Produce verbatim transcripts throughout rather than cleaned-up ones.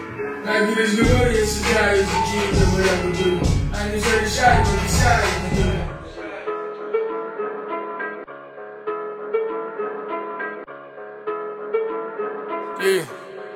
Ноги разговоры, я всегда языки говорят культуры. Они все решают, но писают натуры. Yeah.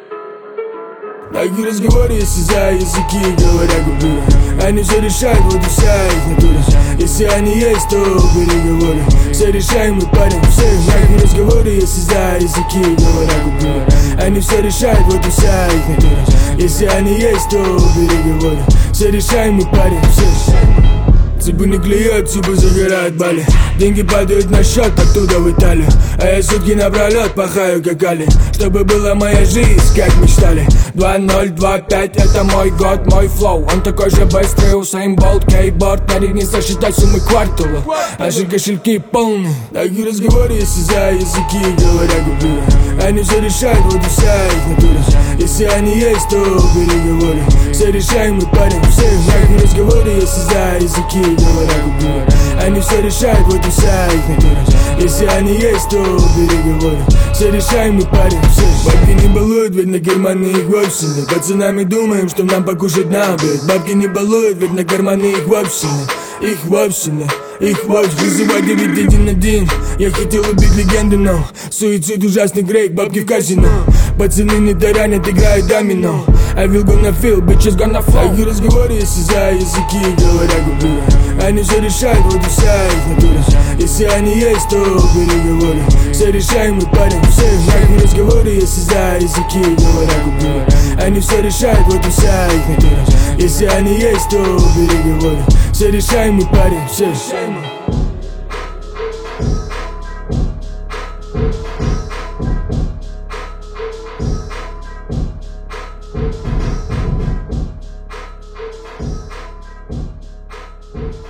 Ноги разговоры, если за языки говорят культуры. Они все решают, вот и вся их натура. Если они есть, то переговоры. Все решаем, мы парим всех. Ноги разговоры, если за языки говорят культуры. Они все решают, вот и вся их натура. Если они есть, то переговоры. Все решаем, мы парим всех. Цыпы не клюют, цыпы загорают Бали. Деньги падают на счет оттуда в Италию. А я сутки напролет пахаю как Али, чтобы была моя жизнь, как мечтали. Два ноль два пять, это мой год, мой флоу. Он такой же быстрый, Усейн Болт, кейборд. На рівні сосчитать суммы квартала. Наши кошельки полны. Такие разговоры, если за языки говорят культура. Они все решают, вот и вся их натура. Если они есть, то переговоры. Все решаем, мы парим всех. Такие разговоры, если за языки говорят культура. Они все решают, вот и вся их натура. Если они есть, то переговоры. Все решаем, мы парим всех. Бабки не балуют, ведь на карманы их вовсе нет. Пацанами думаем, что нам покушать на обед. Бабки не балуют, ведь на карманы их вовсе нет. Их вовсе нет, их вовсе вызывать девять один один. Я хотел убить легенду, но суицид ужасный грейк, бабки в казино. Пацаны не таранят, играют домино. I will gonna feel, bitches gonna fall. Такие разговоры, если за языки говорят культура. Они все решают, вот и вся их натура. Если они есть, то переговоры. Все решаем, мы парим всех. Такие разговоры, если за языки говорят культура. Они все решают, вот и вся их натура. Если они есть, то переговоры. Все решаем, мы парим всех. Thank you.